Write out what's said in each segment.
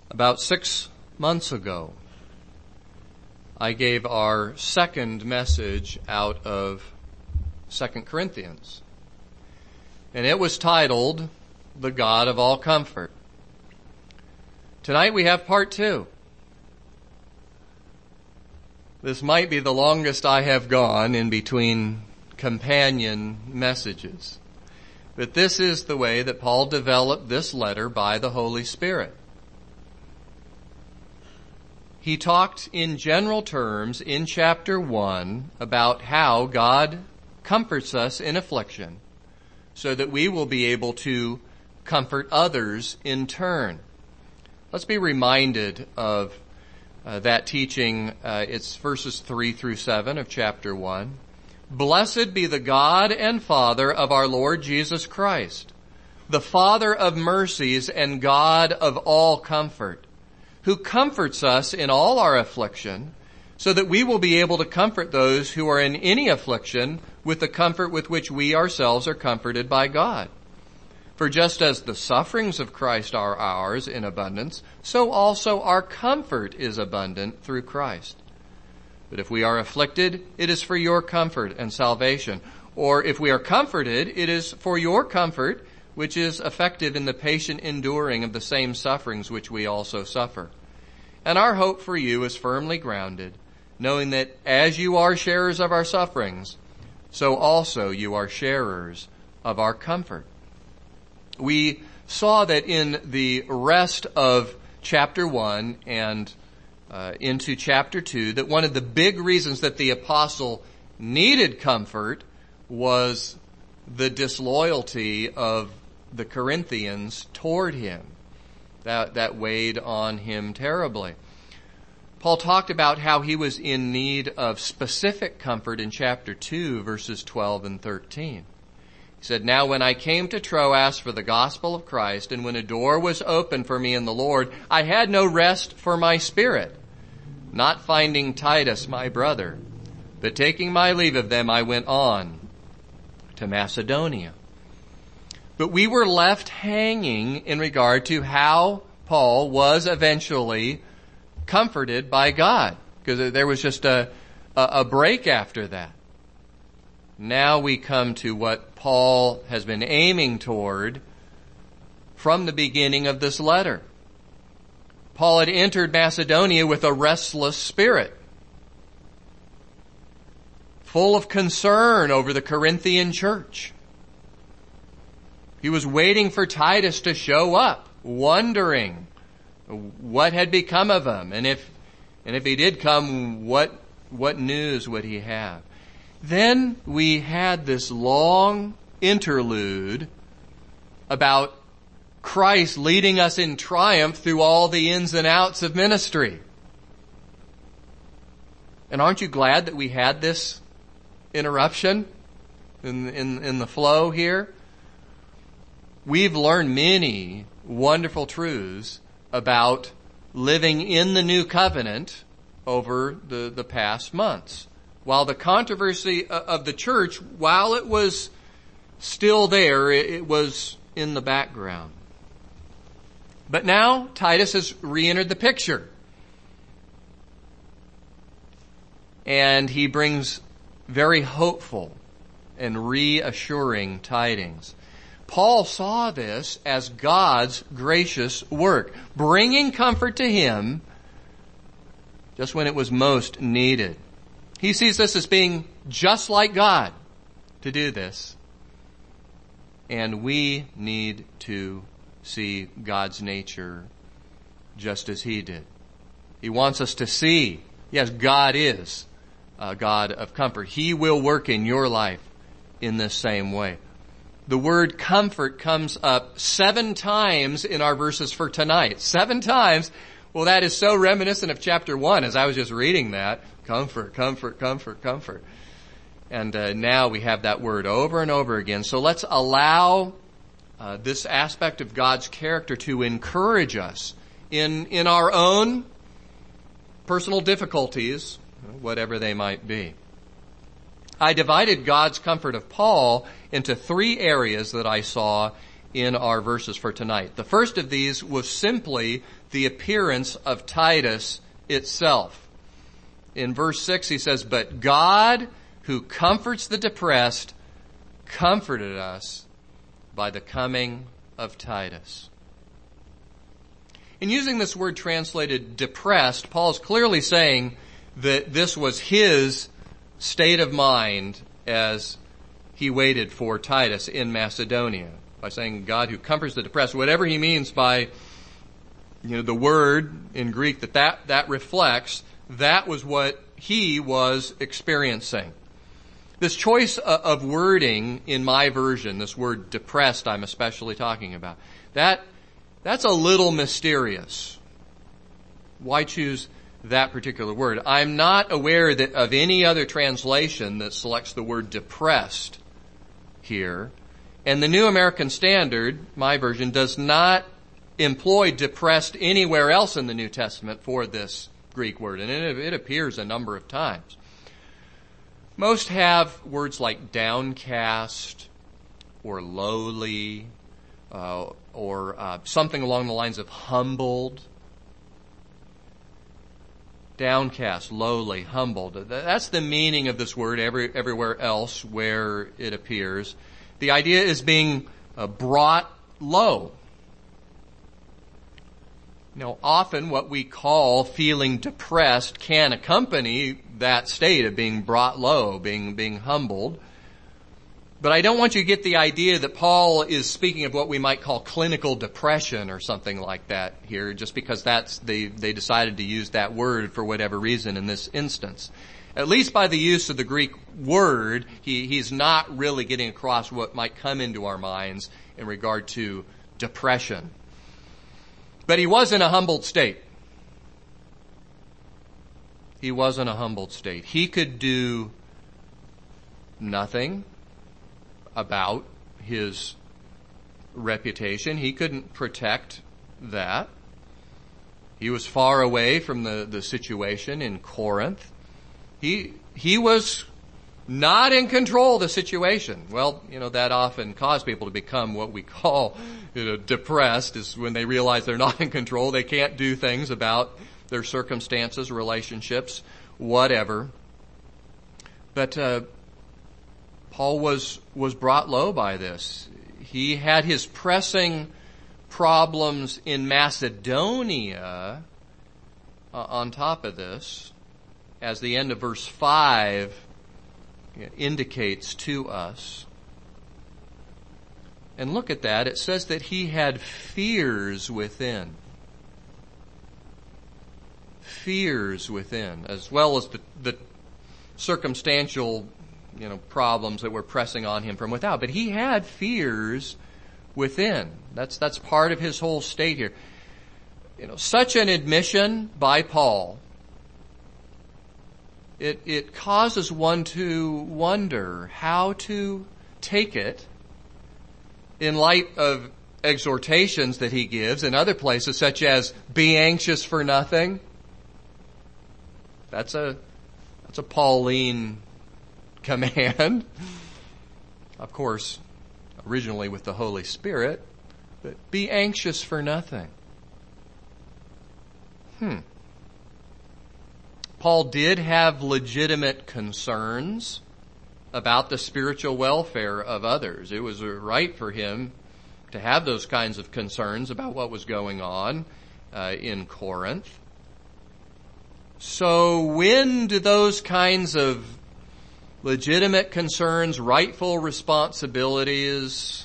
About 6 months ago, I gave our second message out of 2 Corinthians. And it was titled, The God of All Comfort. Tonight we have part 2. This might be the longest I have gone in between companion messages. But this is the way that Paul developed this letter by the Holy Spirit. He talked in general terms in chapter 1 about how God comforts us in affliction so that we will be able to comfort others in turn. Let's be reminded of that teaching. It's verses 3 through 7 of chapter 1. Blessed be the God and Father of our Lord Jesus Christ, the Father of mercies and God of all comfort, who comforts us in all our affliction, so that we will be able to comfort those who are in any affliction with the comfort with which we ourselves are comforted by God. For just as the sufferings of Christ are ours in abundance, so also our comfort is abundant through Christ. But if we are afflicted, it is for your comfort and salvation. Or if we are comforted, it is for your comfort, which is effective in the patient enduring of the same sufferings which we also suffer. And our hope for you is firmly grounded, knowing that as you are sharers of our sufferings, so also you are sharers of our comfort. We saw that in the rest of chapter 1 and into chapter 2, that one of the big reasons that the apostle needed comfort was the disloyalty of the Corinthians toward him. That weighed on him terribly. Paul talked about how he was in need of specific comfort in chapter 2, verses 12 and 13. He said, Now when I came to Troas for the gospel of Christ, and when a door was opened for me in the Lord, I had no rest for my spirit, not finding Titus my brother. But taking my leave of them, I went on to Macedonia. But we were left hanging in regard to how Paul was eventually comforted by God, because there was just a break after that. Now we come to what Paul has been aiming toward from the beginning of this letter. Paul had entered Macedonia with a restless spirit, full of concern over the Corinthian church. He was waiting for Titus to show up, wondering what had become of him, and if he did come, what news would he have? Then we had this long interlude about Christ leading us in triumph through all the ins and outs of ministry. And aren't you glad that we had this interruption in the flow here? We've learned many wonderful truths about living in the new covenant over the past months. While the controversy of the church, while it was still there, it was in the background. But now Titus has re-entered the picture. And he brings very hopeful and reassuring tidings. Paul saw this as God's gracious work, bringing comfort to him just when it was most needed. He sees this as being just like God to do this. And we need to see God's nature just as he did. He wants us to see, yes, God is a God of comfort. He will work in your life in this same way. The word comfort comes up 7 times in our verses for tonight. 7 times. Well, that is so reminiscent of chapter 1 as I was just reading that. Comfort, comfort, comfort, comfort. And now we have that word over and over again. So let's allow this aspect of God's character to encourage us in our own personal difficulties, whatever they might be. I divided God's comfort of Paul into 3 areas that I saw in our verses for tonight. The first of these was simply the appearance of Titus itself. In verse 6 he says, "But God, who comforts the depressed, comforted us by the coming of Titus." In using this word translated depressed, Paul is clearly saying that this was his state of mind as he waited for Titus in Macedonia. By saying God who comforts the depressed, whatever he means by, the word in Greek that reflects, that was what he was experiencing. This choice of wording in my version, this word depressed I'm especially talking about, that's a little mysterious. Why choose that particular word? I'm not aware of any other translation that selects the word depressed here. And the New American Standard, my version, does not employ depressed anywhere else in the New Testament for this Greek word. And it appears a number of times. Most have words like downcast or lowly, or something along the lines of humbled. Downcast, lowly, humbled. That's the meaning of this word everywhere else where it appears. The idea is being brought low. Often what we call feeling depressed can accompany that state of being brought low, being humbled. But I don't want you to get the idea that Paul is speaking of what we might call clinical depression or something like that here, just because they decided to use that word for whatever reason in this instance. At least by the use of the Greek word, he's not really getting across what might come into our minds in regard to depression. But he was in a humbled state. He was in a humbled state. He could do nothing about his reputation. He couldn't protect that. He was far away from the situation in Corinth. He was not in control of the situation. Well, that often caused people to become what we call, depressed, is when they realize they're not in control. They can't do things about their circumstances, relationships, whatever. But Paul was brought low by this. He had his pressing problems in Macedonia on top of this, as the end of verse 5 indicates to us. And look at that. It says that he had fears within. Fears within, as well as the circumstantial problems that were pressing on him from without. But he had fears within. That's part of his whole state here. Such an admission by Paul, it causes one to wonder how to take it in light of exhortations that he gives in other places, such as be anxious for nothing. That's a Pauline command. Of course, originally with the Holy Spirit, but be anxious for nothing. Paul did have legitimate concerns about the spiritual welfare of others. It was right for him to have those kinds of concerns about what was going on in Corinth. So when do those kinds of legitimate concerns, rightful responsibilities,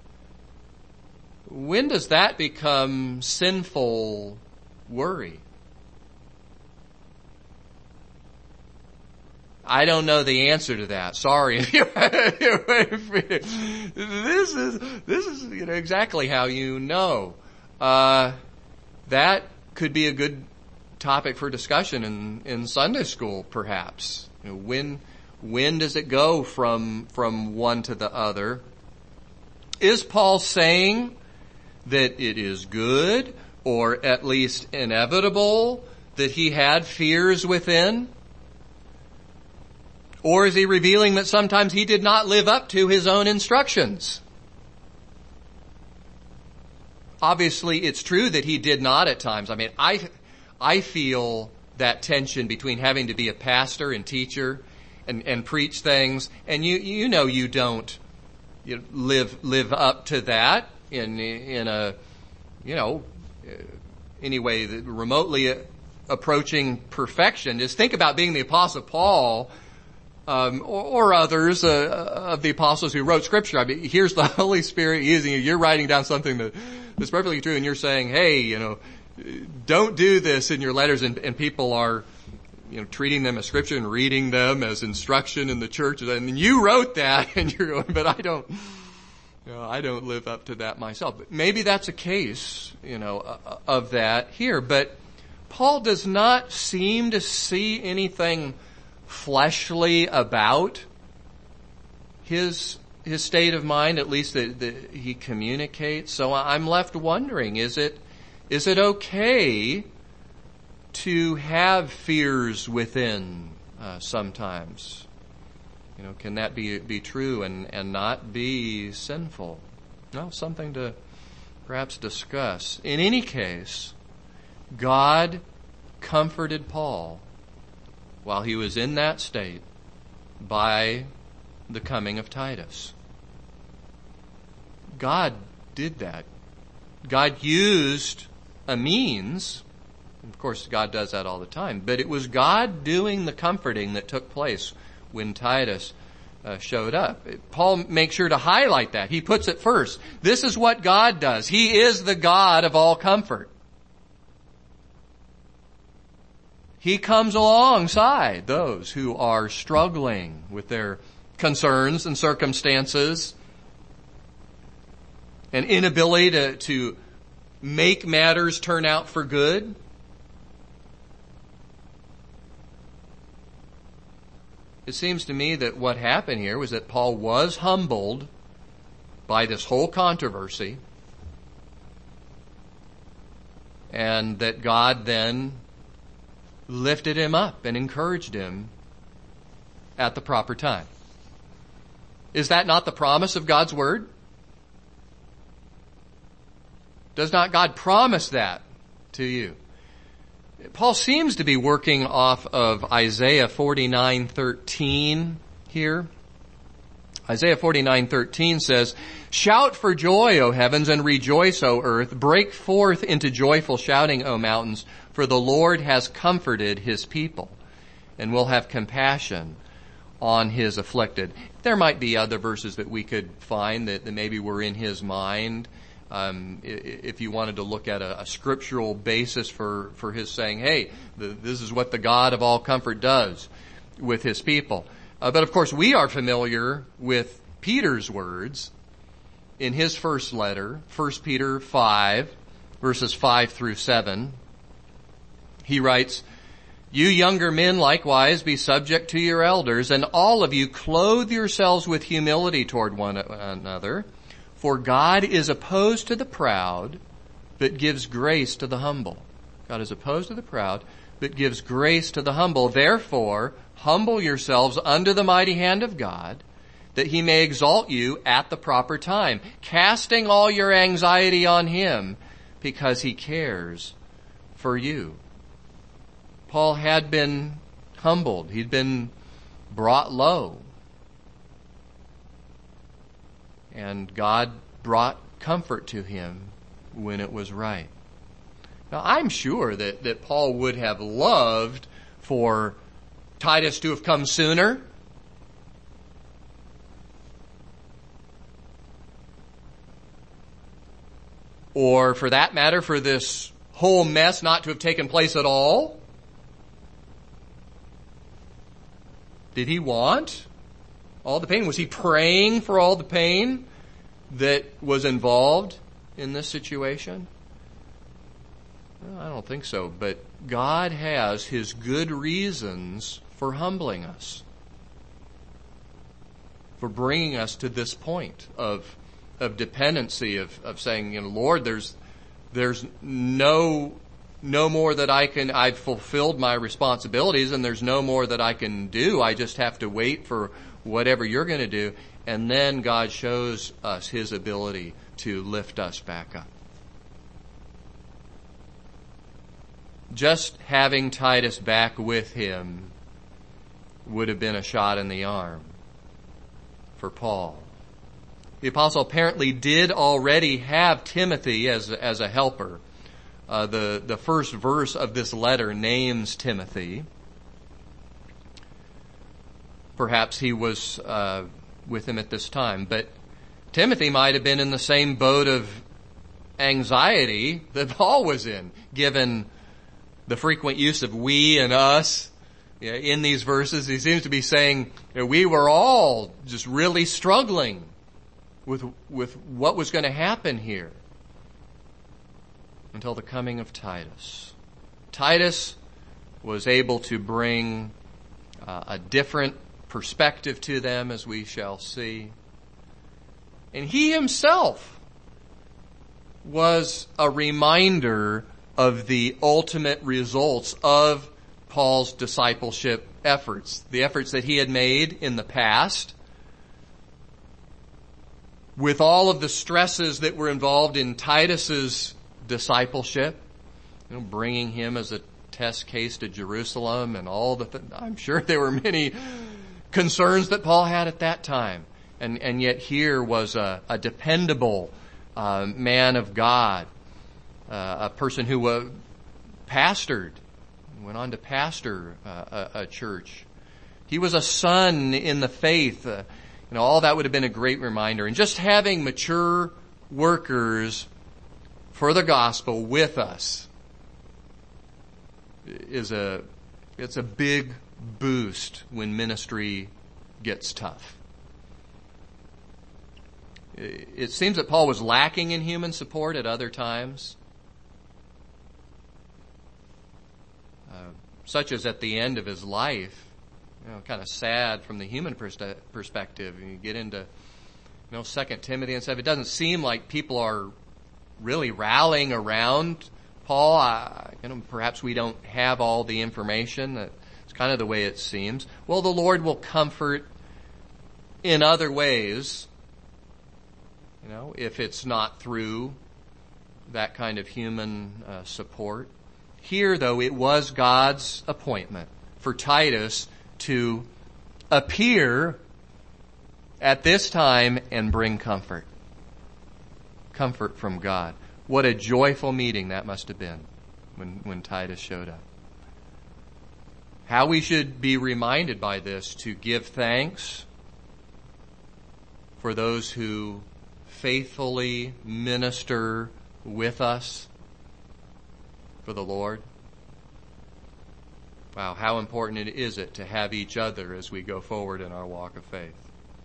when does that become sinful worry? I don't know the answer to that. Sorry. This is exactly how you know. That could be a good topic for discussion in Sunday school, perhaps. When does it go from one to the other? Is Paul saying that it is good, or at least inevitable, that he had fears within? Or is he revealing that sometimes he did not live up to his own instructions? obviously it's true that he did not at times. I mean, I feel that tension between having to be a pastor and teacher and preach things, and you know you don't live up to that in a any way that remotely approaching perfection. Just think about being the Apostle Paul or others of the apostles who wrote Scripture. I mean, here's the Holy Spirit using you. You're writing down something that's perfectly true, and you're saying, hey, don't do this in your letters, and people are treating them as Scripture and reading them as instruction in the church. And you wrote that, and you're going, but I don't live up to that myself. But maybe that's a case, of that here. But Paul does not seem to see anything fleshly about his state of mind, at least that he communicates. So I'm left wondering, is it okay to have fears within sometimes? Can that be true and not be sinful? No, something to perhaps discuss. In any case, God comforted Paul while he was in that state by the coming of Titus. God did that. God used a means. Of course, God does that all the time. But it was God doing the comforting that took place when Titus showed up. Paul makes sure to highlight that. He puts it first. This is what God does. He is the God of all comfort. He comes alongside those who are struggling with their concerns and circumstances and inability to make matters turn out for good. It seems to me that what happened here was that Paul was humbled by this whole controversy, and that God then lifted him up and encouraged him at the proper time. Is that not the promise of God's Word? Does not God promise that to you? Paul seems to be working off of Isaiah 49:13 here. Isaiah 49:13 says, "Shout for joy, O heavens, and rejoice, O earth. Break forth into joyful shouting, O mountains, for the Lord has comforted his people and will have compassion on his afflicted." There might be other verses that we could find that maybe were in his mind. If you wanted to look at a scriptural basis for his saying, hey, this is what the God of all comfort does with his people. But of course we are familiar with Peter's words in his first letter, 1 Peter 5, verses 5 through 7. He writes, "You younger men likewise be subject to your elders, and all of you clothe yourselves with humility toward one another. For God is opposed to the proud, but gives grace to the humble." God is opposed to the proud, but gives grace to the humble. "Therefore, humble yourselves under the mighty hand of God, that he may exalt you at the proper time, casting all your anxiety on him, because he cares for you." Paul had been humbled. He'd been brought low. And God brought comfort to him when it was right. Now, I'm sure that Paul would have loved for Titus to have come sooner. Or, for that matter, for this whole mess not to have taken place at all. Did he want all the pain? Was he praying for all the pain that was involved in this situation? Well, I don't think so. But God has his good reasons for humbling us, for bringing us to this point of dependency, of saying, Lord, there's no more that I've fulfilled my responsibilities, and there's no more that I can do. I just have to wait for whatever you're going to do. And then God shows us his ability to lift us back up. just having Titus back with him would have been a shot in the arm for Paul. The apostle apparently did already have Timothy as a helper. The first verse of this letter names Timothy. Perhaps he was with him at this time, but Timothy might have been in the same boat of anxiety that Paul was in, given the frequent use of we and us in these verses. He seems to be saying we were all just really struggling with what was going to happen here until the coming of Titus. Titus was able to bring a different perspective to them, as we shall see. And he himself was a reminder of the ultimate results of Paul's discipleship efforts, the efforts that he had made in the past, with all of the stresses that were involved in Titus's discipleship, bringing him as a test case to Jerusalem and all the I'm sure there were many concerns that Paul had at that time. And yet here was a dependable man of God, a person who pastored, went on to pastor a church. He was a son in the faith. All that would have been a great reminder. And just having mature workers for the gospel with us it's a big boost when ministry gets tough. It seems that Paul was lacking in human support at other times, such as at the end of his life. Kind of sad from the human perspective. You get into, 2 Timothy and stuff. It doesn't seem like people are really rallying around Paul. Perhaps we don't have all the information. It's kind of the way it seems. Well, the Lord will comfort in other ways, if it's not through that kind of human support. Here, though, it was God's appointment for Titus to appear at this time and bring comfort. Comfort from God. What a joyful meeting that must have been when Titus showed up. How we should be reminded by this to give thanks for those who faithfully minister with us for the Lord. Wow, how important is it to have each other as we go forward in our walk of faith.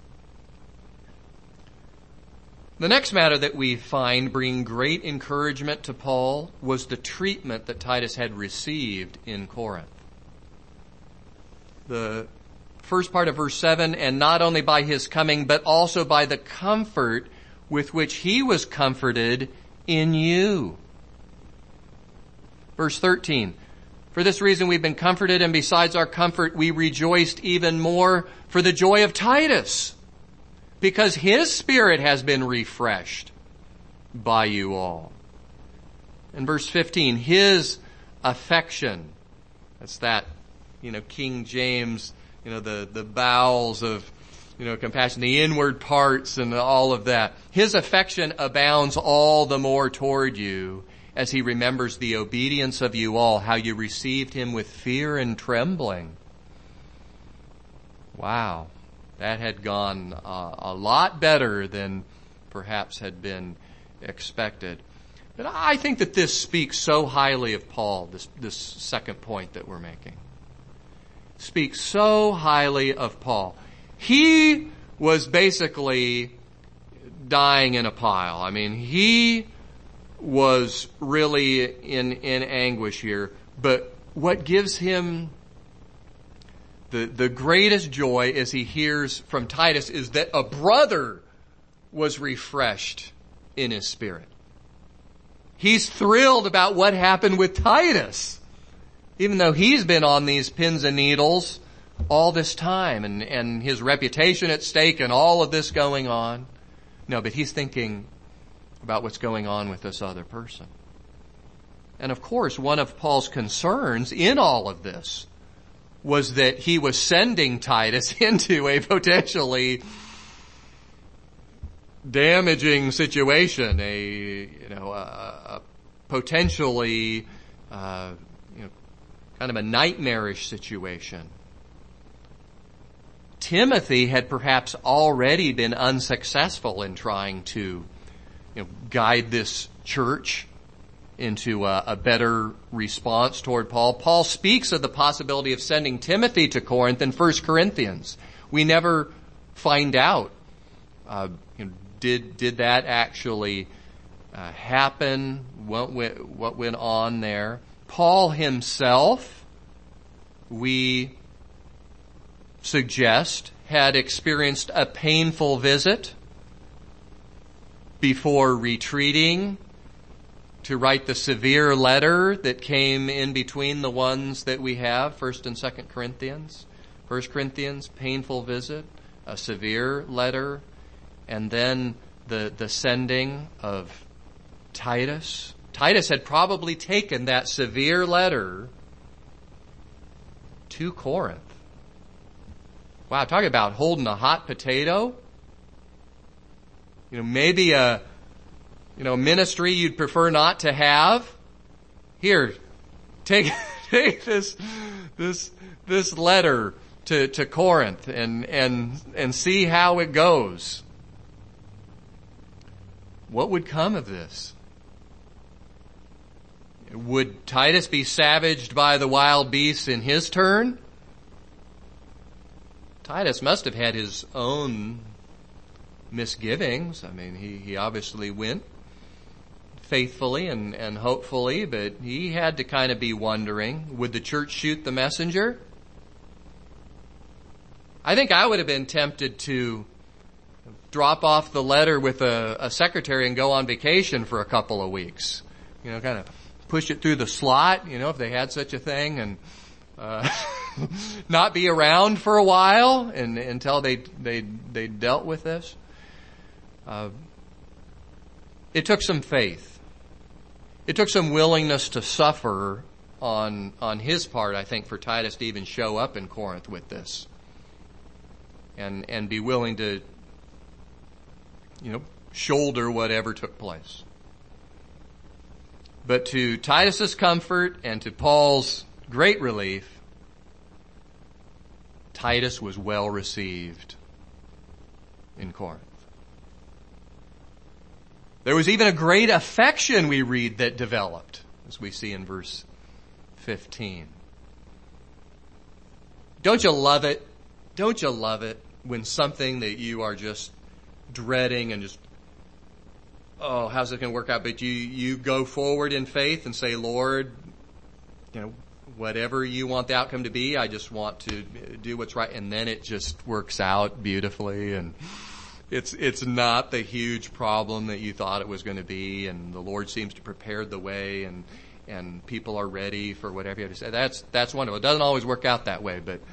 The next matter that we find bringing great encouragement to Paul was the treatment that Titus had received in Corinth. The first part of verse 7, and not only by his coming, but also by the comfort with which he was comforted in you. Verse 13, for this reason we've been comforted, and besides our comfort we rejoiced even more for the joy of Titus, because his spirit has been refreshed by you all. In verse 15, his affection, that's that, King James, the bowels of, compassion, the inward parts and all of that. His affection abounds all the more toward you as he remembers the obedience of you all, how you received him with fear and trembling. Wow. That had gone a lot better than perhaps had been expected. But I think that this speaks so highly of Paul, this second point that we're making. Speaks so highly of Paul. He was basically dying in a pile. I mean, he was really in anguish here. But what gives him the greatest joy as he hears from Titus is that a brother was refreshed in his spirit. He's thrilled about what happened with Titus, even though he's been on these pins and needles all this time and his reputation at stake and all of this going on. No, but he's thinking about what's going on with this other person. And of course, one of Paul's concerns in all of this was that he was sending Titus into a potentially damaging situation, a potentially, kind of a nightmarish situation. Timothy had perhaps already been unsuccessful in trying to, guide this church into a better response toward Paul. Paul speaks of the possibility of sending Timothy to Corinth in 1 Corinthians. We never find out. Did that actually happen? What went on there? Paul himself, we suggest, had experienced a painful visit before retreating to write the severe letter that came in between the ones that we have, 1st and 2nd Corinthians. 1 Corinthians, painful visit, a severe letter, and then the sending of Titus. Titus had probably taken that severe letter to Corinth. Wow, talking about holding a hot potato. Maybe a ministry you'd prefer not to have. Here, take this letter to Corinth and see how it goes. What would come of this? Would Titus be savaged by the wild beasts in his turn? Titus must have had his own misgivings. I mean, he obviously went faithfully and hopefully, but he had to kind of be wondering, would the church shoot the messenger? I think I would have been tempted to drop off the letter with a secretary and go on vacation for a couple of weeks. Kind of push it through the slot, if they had such a thing, and not be around for a while until they dealt with this. It took some faith. It took some willingness to suffer on his part, I think, for Titus to even show up in Corinth with this. And be willing to, shoulder whatever took place. But to Titus's comfort and to Paul's great relief, Titus was well received in Corinth. There was even a great affection, we read, that developed, as we see in verse 15. Don't you love it? Don't you love it when something that you are just dreading and just, oh, how's it going to work out? But you go forward in faith and say, Lord, whatever you want the outcome to be, I just want to do what's right. And then it just works out beautifully, and it's not the huge problem that you thought it was going to be, and the Lord seems to prepare the way, and people are ready for whatever you have to say. That's wonderful. It doesn't always work out that way, but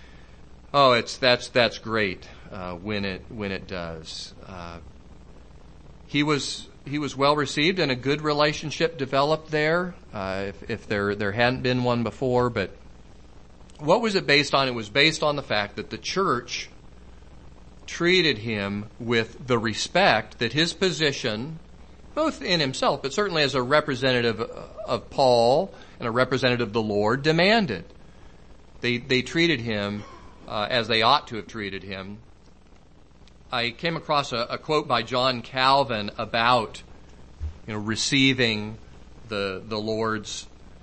that's great when it does. He was well received, and a good relationship developed there. If there hadn't been one before, but what was it based on? It was based on the fact that the church treated him with the respect that his position, both in himself, but certainly as a representative of Paul and a representative of the Lord, demanded. They treated him as they ought to have treated him. I came across a quote by John Calvin about, receiving the Lord's,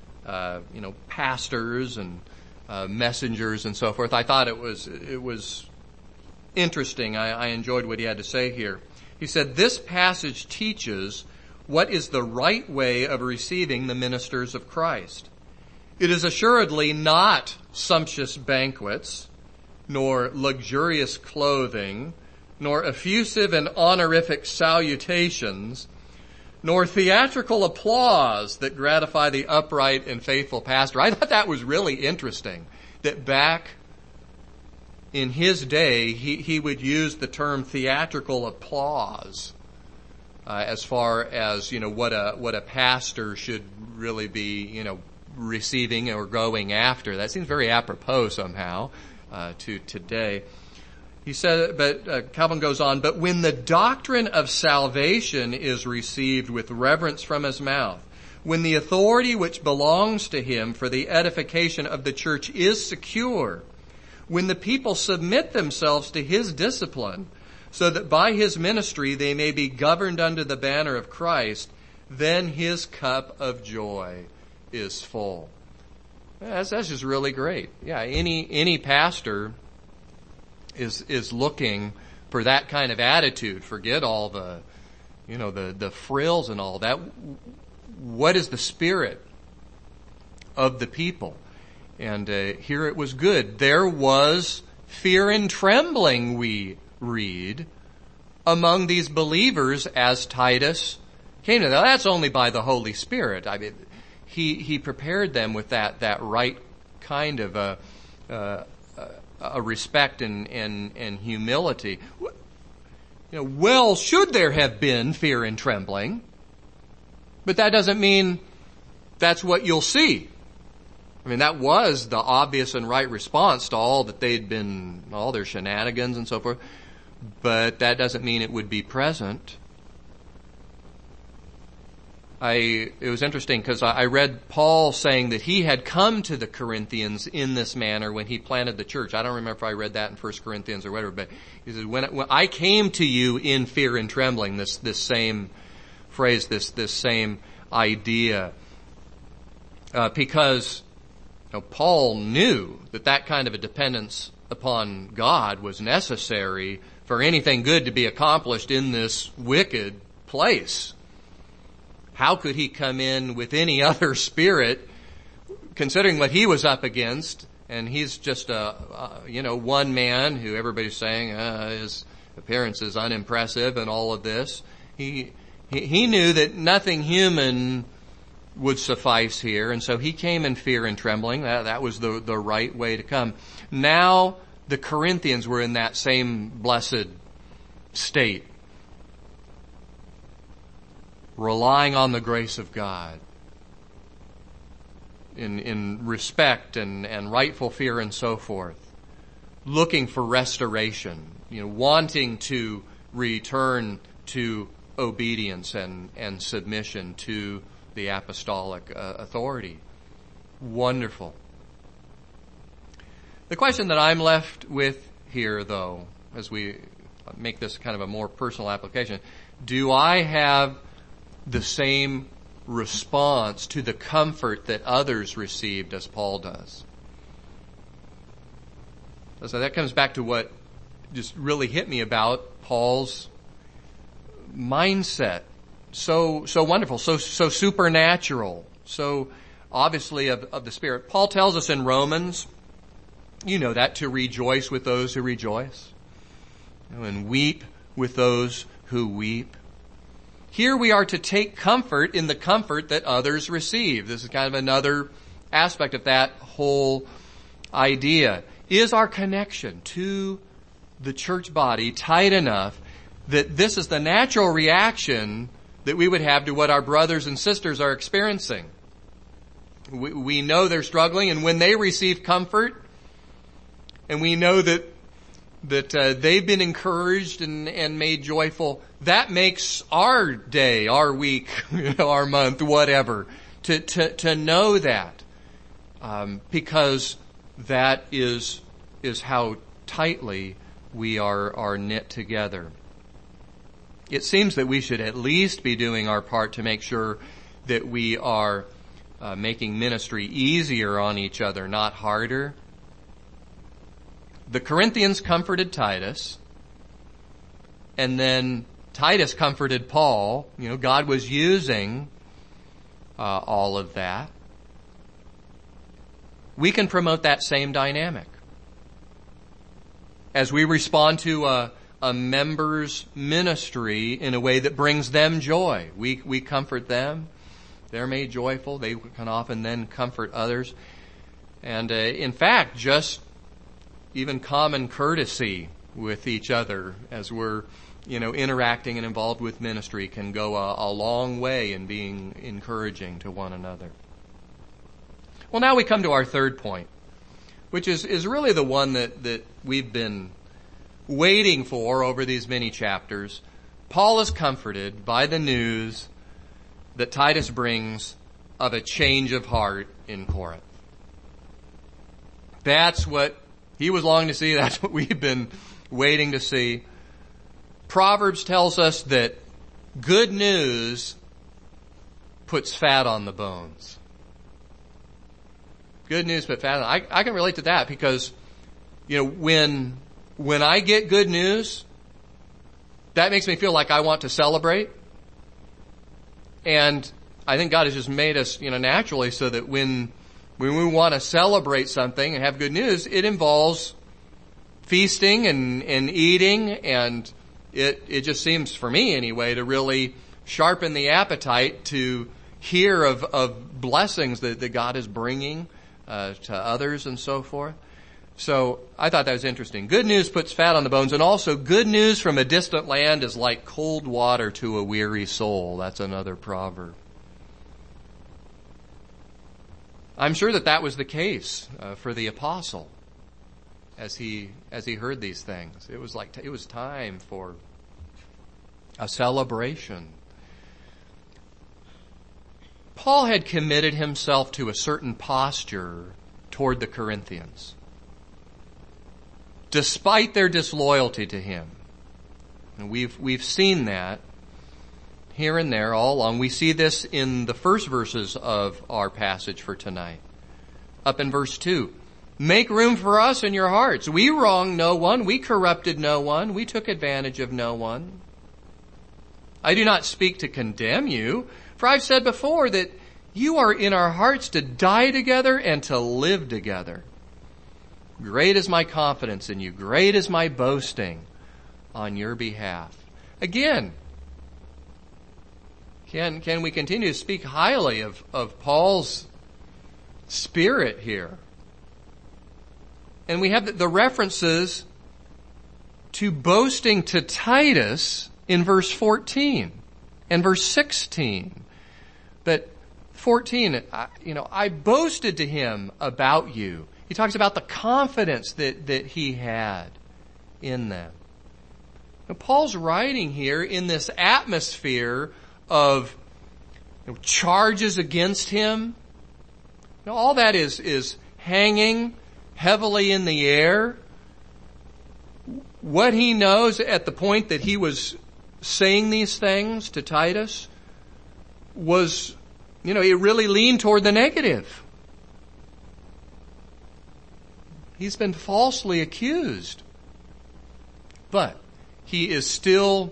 pastors and messengers and so forth. I thought it was interesting. I enjoyed what he had to say here. He said, "This passage teaches what is the right way of receiving the ministers of Christ. It is assuredly not sumptuous banquets, nor luxurious clothing, nor effusive and honorific salutations, nor theatrical applause that gratify the upright and faithful pastor." I thought that was really interesting, that back in his day, he would use the term theatrical applause as far as, what a pastor should really be, receiving or going after. That seems very apropos somehow to today. He said, but Calvin goes on, but when the doctrine of salvation is received with reverence from his mouth, when the authority which belongs to him for the edification of the church is secure, when the people submit themselves to his discipline, so that by his ministry they may be governed under the banner of Christ, then his cup of joy is full. That's just really great. Yeah, any pastor is looking for that kind of attitude. Forget all the, the frills and all that. What is the spirit of the people? And here it was good. There was fear and trembling, we read, among these believers as Titus came to them. Now, that's only by the Holy Spirit. I mean, he prepared them with that right kind of a respect and humility. Well, should there have been fear and trembling, but that doesn't mean that's what you'll see. I mean, that was the obvious and right response to all that they'd been, all their shenanigans and so forth, but that doesn't mean it would be present. It was interesting because I read Paul saying that he had come to the Corinthians in this manner when he planted the church. I don't remember if I read that in 1 Corinthians or whatever, but he says, when I came to you in fear and trembling, this same phrase, this same idea, because Paul knew that kind of a dependence upon God was necessary for anything good to be accomplished in this wicked place. How could he come in with any other spirit, considering what he was up against? And he's just one man who everybody's saying his appearance is unimpressive and all of this. He knew that nothing human would suffice here, and so he came in fear and trembling. That was the right way to come. Now the Corinthians were in that same blessed state, relying on the grace of God in respect and rightful fear and so forth, looking for restoration, wanting to return to obedience and submission to the apostolic authority. Wonderful. The question that I'm left with here, though, as we make this kind of a more personal application, do I have the same response to the comfort that others received as Paul does? So that comes back to what just really hit me about Paul's mindset. So wonderful, so supernatural, so obviously of the Spirit. Paul tells us in Romans, that to rejoice with those who rejoice, and weep with those who weep. Here we are to take comfort in the comfort that others receive. This is kind of another aspect of that whole idea. Is our connection to the church body tight enough that this is the natural reaction that we would have to what our brothers and sisters are experiencing? We know they're struggling, and when they receive comfort, and we know that they've been encouraged and made joyful, that makes our day, our week, our month, whatever, to know that, because that is how tightly we are knit together. It seems that we should at least be doing our part to make sure that we are making ministry easier on each other, not harder. The Corinthians comforted Titus, and then Titus comforted Paul. God was using all of that. We can promote that same dynamic as we respond to a member's ministry in a way that brings them joy. We comfort them. They're made joyful. They can often then comfort others. And in fact, just even common courtesy with each other as we're interacting and involved with ministry can go a long way in being encouraging to one another. Well, now we come to our third point, which is really the one that we've been waiting for over these many chapters. Paul is comforted by the news that Titus brings of a change of heart in Corinth. That's what he was longing to see. That's what we've been waiting to see. Proverbs tells us that good news puts fat on the bones. Good news put fat on. I can relate to that because, when I get good news, that makes me feel like I want to celebrate. And I think God has just made us, naturally so that when we want to celebrate something and have good news, it involves feasting and eating, and it just seems, for me anyway, to really sharpen the appetite to hear of blessings that God is bringing to others and so forth. So I thought that was interesting. Good news puts fat on the bones, and also good news from a distant land is like cold water to a weary soul. That's another proverb. I'm sure that was the case for the apostle as he heard these things. It was time for a celebration. Paul had committed himself to a certain posture toward the Corinthians, despite their disloyalty to him. And we've seen that here and there all along. We see this in the first verses of our passage for tonight. Up in verse 2. Make room for us in your hearts. We wronged no one. We corrupted no one. We took advantage of no one. I do not speak to condemn you, for I've said before that you are in our hearts to die together and to live together. Great is my confidence in you. Great is my boasting on your behalf. Again, can we continue to speak highly of Paul's spirit here? And we have the references to boasting to Titus in verse 14 and verse 16. But 14, I boasted to him about you. He talks about the confidence that he had in them. Now, Paul's writing here in this atmosphere of charges against him. Now, all that is hanging heavily in the air. What he knows at the point that he was saying these things to Titus was, it really leaned toward the negative. He's been falsely accused. But he is still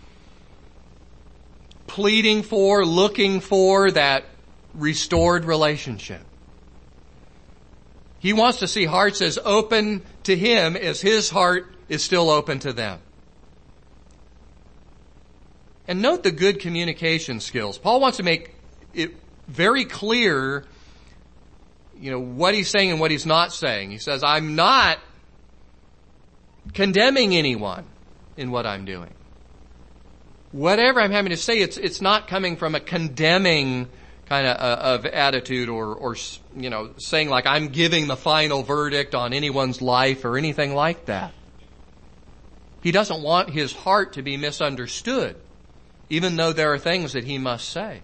pleading for, looking for that restored relationship. He wants to see hearts as open to him as his heart is still open to them. And note the good communication skills. Paul wants to make it very clear, what he's saying and what he's not saying. He says, I'm not condemning anyone in what I'm doing. Whatever I'm having to say, it's not coming from a condemning kind of attitude or saying like I'm giving the final verdict on anyone's life or anything like that. He doesn't want his heart to be misunderstood, even though there are things that he must say.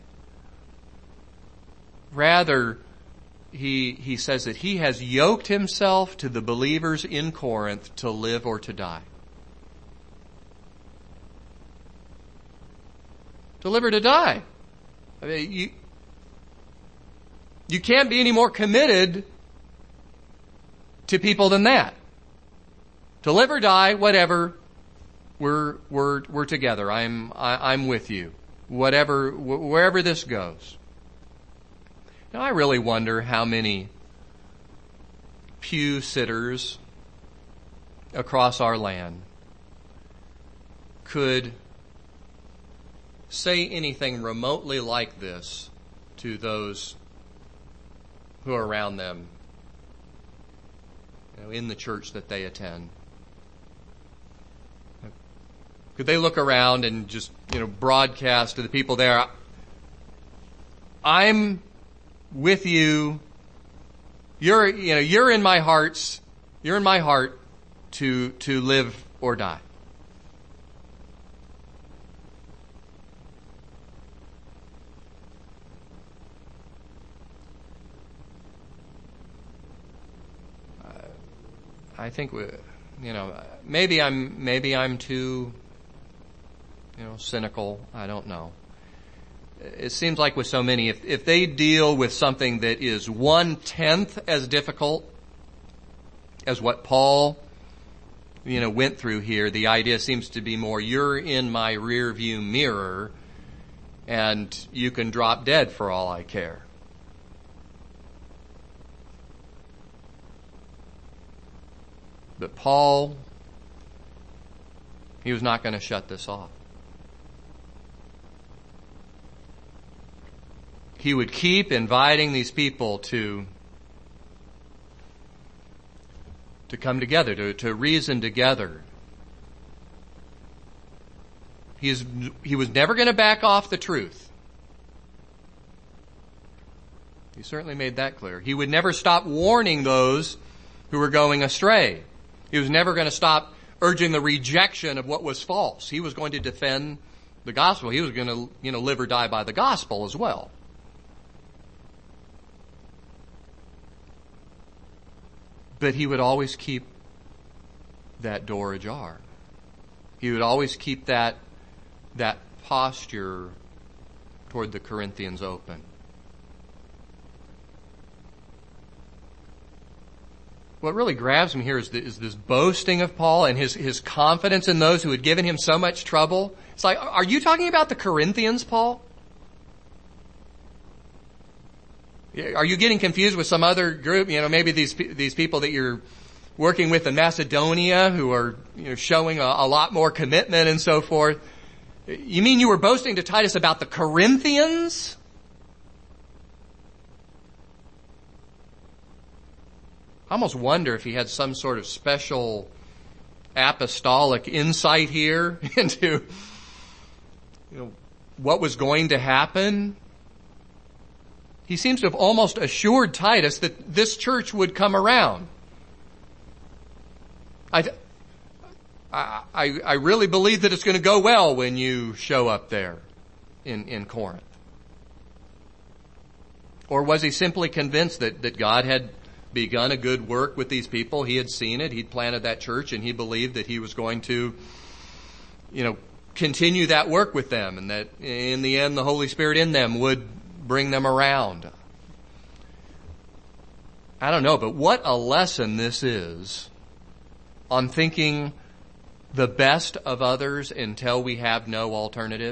Rather, he says that he has yoked himself to the believers in Corinth to live or to die. To live or to die. I mean, you can't be any more committed to people than that. To live or die, whatever, we're together. I'm with you. Whatever, wherever this goes. Now, I really wonder how many pew sitters across our land could say anything remotely like this to those who are around them, in the church that they attend. Could they look around and just, broadcast to the people there, I'm with you. You're in my heart to live or die. I think maybe I'm too, cynical. I don't know. It seems like with so many, if they deal with something that is 1/10 as difficult as what Paul, went through here, the idea seems to be more, you're in my rear view mirror and you can drop dead for all I care. But Paul, he was not going to shut this off. He would keep inviting these people to come together, to reason together. He was never going to back off the truth. He certainly made that clear. He would never stop warning those who were going astray. He was never going to stop urging the rejection of what was false. He was going to defend the gospel. He was going to, live or die by the gospel as well. But he would always keep that door ajar. He would always keep that posture toward the Corinthians open. What really grabs me here is this boasting of Paul and his confidence in those who had given him so much trouble. It's like, are you talking about the Corinthians, Paul? Are you getting confused with some other group? Maybe these people that you're working with in Macedonia who are, showing a lot more commitment and so forth. You mean you were boasting to Titus about the Corinthians? I almost wonder if he had some sort of special apostolic insight here into, what was going to happen. He seems to have almost assured Titus that this church would come around. I really believe that it's going to go well when you show up there in Corinth. Or was he simply convinced that God had begun a good work with these people? He had seen it. He'd planted that church, and he believed that he was going to, continue that work with them, and that in the end the Holy Spirit in them would bring them around. I don't know, but what a lesson this is on thinking the best of others until we have no alternative.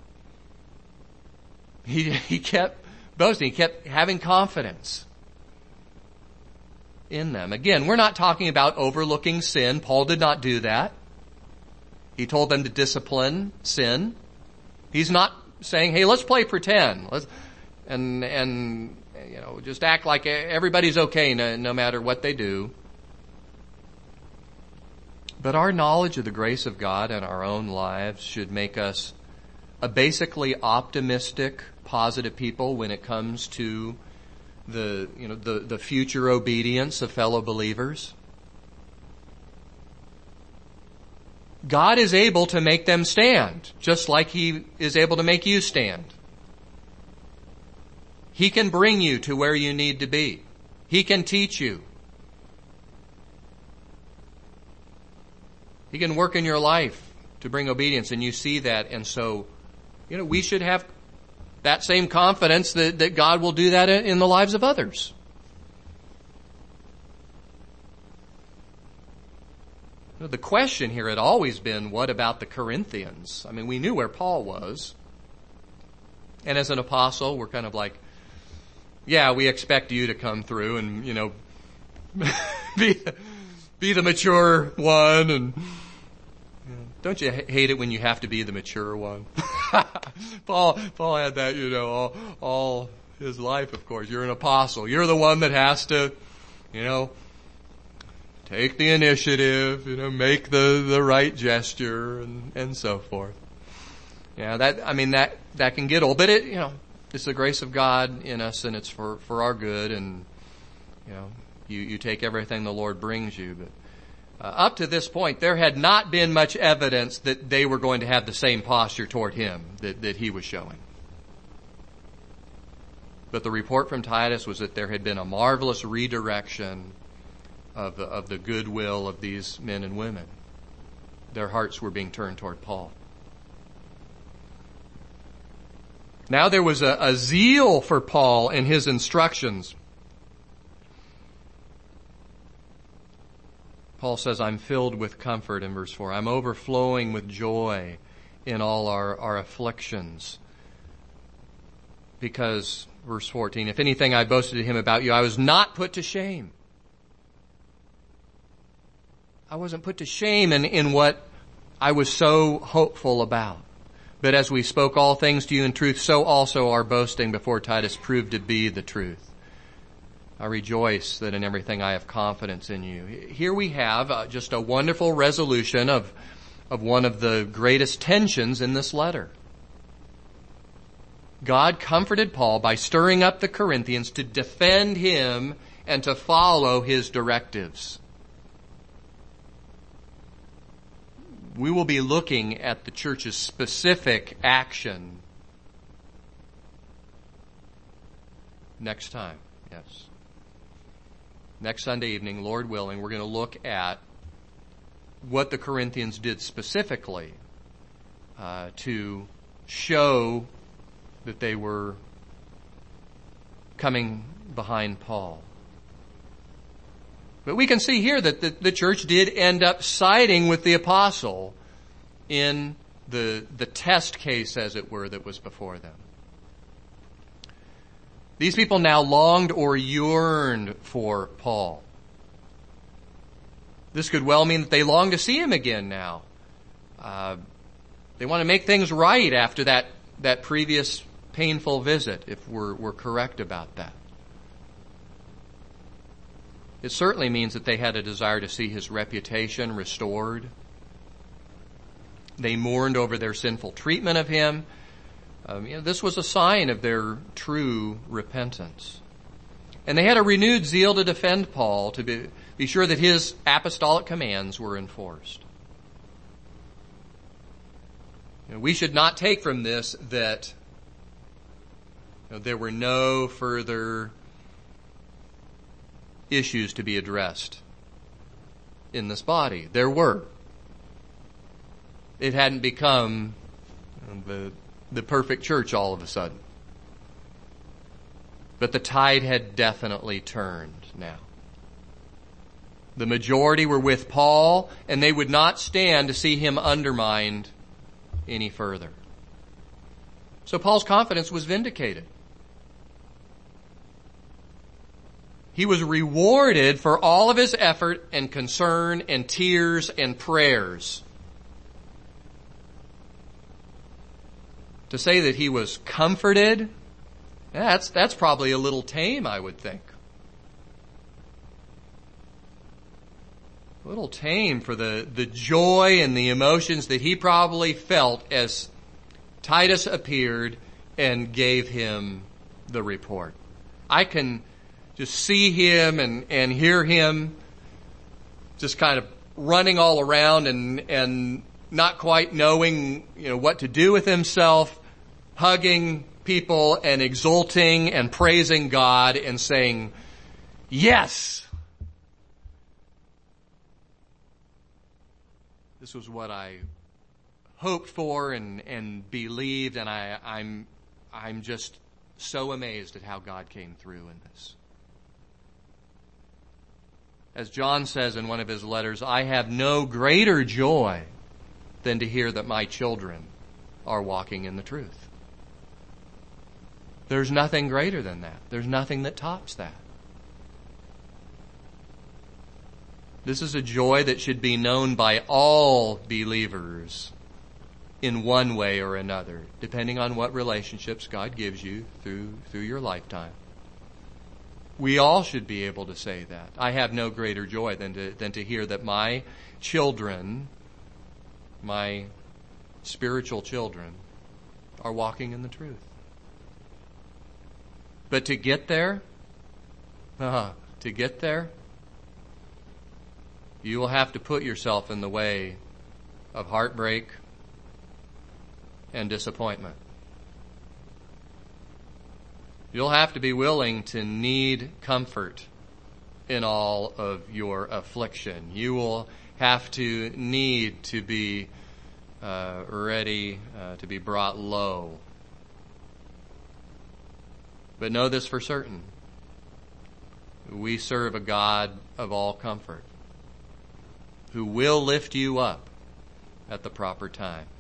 He kept boasting. He kept having confidence in them. Again, we're not talking about overlooking sin. Paul did not do that. He told them to discipline sin. He's not saying, hey, let's play pretend. And just act like everybody's okay no matter what they do. But our knowledge of the grace of God in our own lives should make us a basically optimistic, positive people when it comes to the future obedience of fellow believers. God is able to make them stand, just like He is able to make you stand. He can bring you to where you need to be. He can teach you. He can work in your life to bring obedience, and you see that. And so, we should have that same confidence that God will do that in the lives of others. The question here had always been, what about the Corinthians? I mean, we knew where Paul was. And as an apostle, we're kind of like, yeah, we expect you to come through and, be the mature one. And don't you hate it when you have to be the mature one? Paul had that, all his life, of course. You're an apostle. You're the one that has to, take the initiative, make the right gesture and so forth. That can get old, but it's the grace of God in us, and it's for our good, and you take everything the Lord brings you. But up to this point, there had not been much evidence that they were going to have the same posture toward him that he was showing. But the report from Titus was that there had been a marvelous redirection of the goodwill of these men and women. Their hearts were being turned toward Paul. Now there was a zeal for Paul and his instructions. Paul says, I'm filled with comfort in verse 4. I'm overflowing with joy in all our afflictions. Because, verse 14, if anything I boasted to him about you, I was not put to shame. I wasn't put to shame in what I was so hopeful about. But as we spoke all things to you in truth, so also our boasting before Titus proved to be the truth. I rejoice that in everything I have confidence in you. Here we have just a wonderful resolution of one of the greatest tensions in this letter. God comforted Paul by stirring up the Corinthians to defend him and to follow his directives. We will be looking at the church's specific action next time. Yes. Next Sunday evening, Lord willing, we're going to look at what the Corinthians did specifically to show that they were coming behind Paul. But we can see here that the church did end up siding with the apostle in the test case, as it were, that was before them. These people now longed or yearned for Paul. This could well mean that they long to see him again now. They want to make things right after that previous painful visit, if we're correct about that. It certainly means that they had a desire to see his reputation restored. They mourned over their sinful treatment of him. This was a sign of their true repentance. And they had a renewed zeal to defend Paul, to be sure that his apostolic commands were enforced. We should not take from this that there were no further issues to be addressed in this body. There were. It hadn't become the perfect church all of a sudden. But the tide had definitely turned now. The majority were with Paul, and they would not stand to see him undermined any further. So Paul's confidence was vindicated. He was rewarded for all of his effort and concern and tears and prayers. To say that he was comforted, that's probably a little tame, I would think. A little tame for the joy and the emotions that he probably felt as Titus appeared and gave him the report. I can just see him and hear him just kind of running all around and not quite knowing, what to do with himself, hugging people and exulting and praising God and saying, yes! This was what I hoped for and believed, and I'm just so amazed at how God came through in this. As John says in one of his letters, I have no greater joy than to hear that my children are walking in the truth. There's nothing greater than that. There's nothing that tops that. This is a joy that should be known by all believers in one way or another, depending on what relationships God gives you through your lifetime. We all should be able to say that. I have no greater joy than to hear that my children, my spiritual children, are walking in the truth. But to get there, you will have to put yourself in the way of heartbreak and disappointment. You'll have to be willing to need comfort in all of your affliction. You will have to need to be ready to be brought low. But know this for certain. We serve a God of all comfort who will lift you up at the proper time.